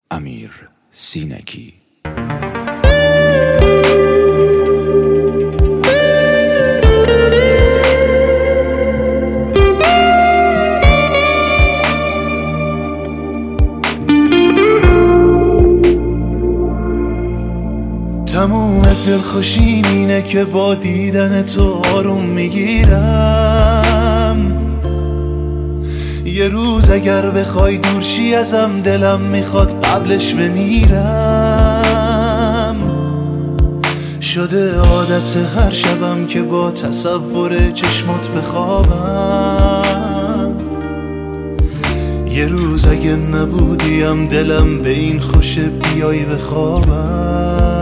امیر سینکی. تموم دلخوشیم اینه که با دیدن تو آروم میگیرم. یه روز اگر بخوای دورشی ازم دلم میخواد قبلش بمیرم. شده عادت هر شبم که با تصور چشمات بخوابم. یه روز اگه نبودیم دلم به این خوشه بیای بخوابم.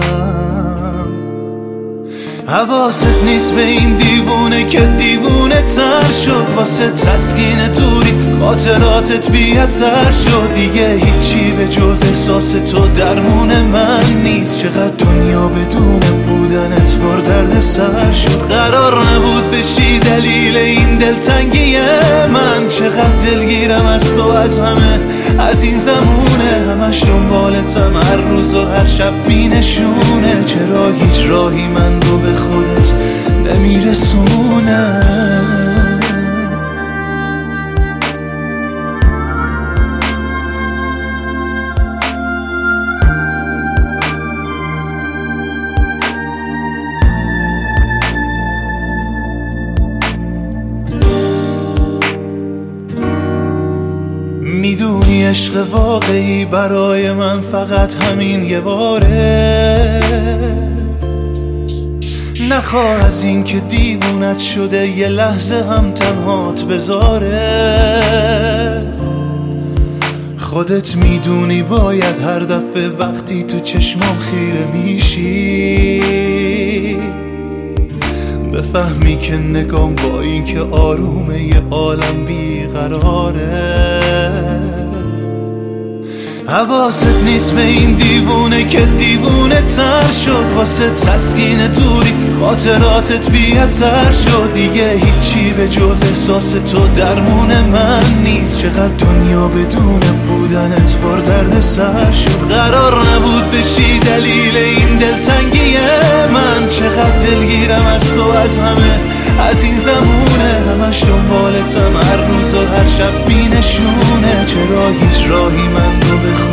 حواست نیست به این دیوونه که دیوونه تر شد. واسه تسکین دوری خاطراتت بی اثر شد. دیگه هیچی به جز احساس تو درمون من نیست. چقدر دنیا بدون بودنت بار درد سر شد. قرار نبود بشی دلیل این دلتنگی من. چقدر دلگیرم از تو از همه از این زمونه. همش دنبالتم هر روز و هر شب بینشونه. چرا هیچ راهی من رو به خودت نمیرسونه؟ میدونی عشق واقعی برای من فقط همین یه باره. نخواه از این که دیوونت شده یه لحظه هم تنهات بذاره. خودت میدونی باید هر دفعه وقتی تو چشمام خیره میشی بفهمی که نگام با این که آرومه یه عالم بیقراره. حواست نیست به این دیوونه که دیوونه تر شد. واسه تسکین دوری خاطراتت بی اثر شد. دیگه هیچی به جز احساس تو درمون من نیست. چقدر دنیا بدون بودنت بار درد سر شد. قرار نبود بشی دلیل این دلتنگی من. چقدر دلگیرم از تو از همه از این زمونه. همش دنبالتم هر روز و هر شب بینشونه. چرا هیچ راهی من رو به